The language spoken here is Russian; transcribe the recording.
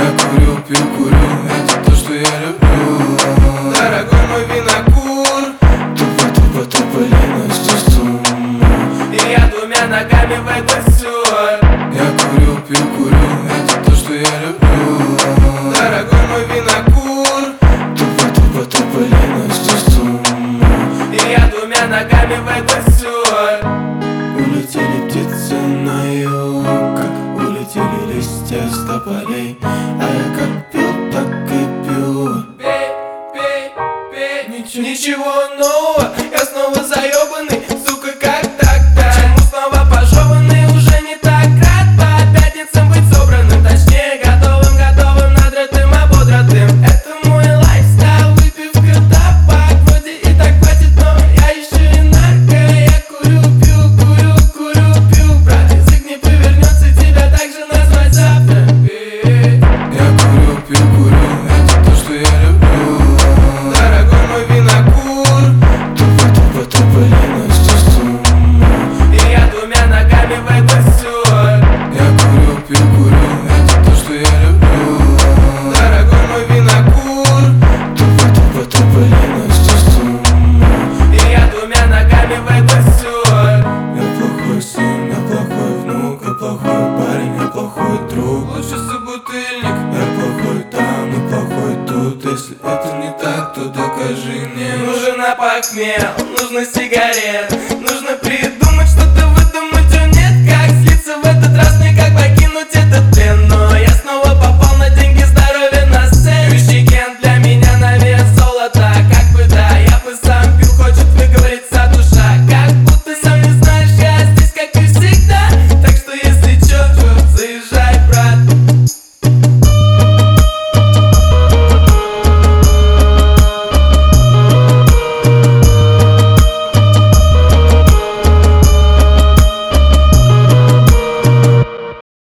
Я курю, пью, курю, это то, что я люблю. Дорогой мой винокур, тупо лень с ума. И я двумя ногами в это все. Я курю, пью, курю, это то, что я люблю. Дорогой мой винокур, тупо лень с ума. И я двумя ногами в это все. Улетели птицы на юг, улетели листья с тополей. А я как пил, так и пью. Пей, ничего нового, я снова заебанный, сука, как так-то? Почему снова пожеванный, уже не так рад по пятницам быть собранным, точнее готовым, надротым, ободратым. Это мой лайфстайл, выпивка, табак, вроде и так хватит, но я еще и нарко. Я курю, пью, брат, язык не повернется тебя так же назвать завтра. Я курю, пью, курю, это то, что я люблю. Дорогой мой винокур, тупо лень с ума. И я двумя ногами в это все. Я курю, пью, курю, это то, что я люблю. Дорогой мой винокур, тупо лень с ума. И я двумя ногами в это все. Я плохой сын, я плохой внук, я плохой парень, я плохой друг. Лучше собутыльник. Я плохой там и плохой тут. Если это не так, то докажи мне. Нужен опохмел, нужно сигарет.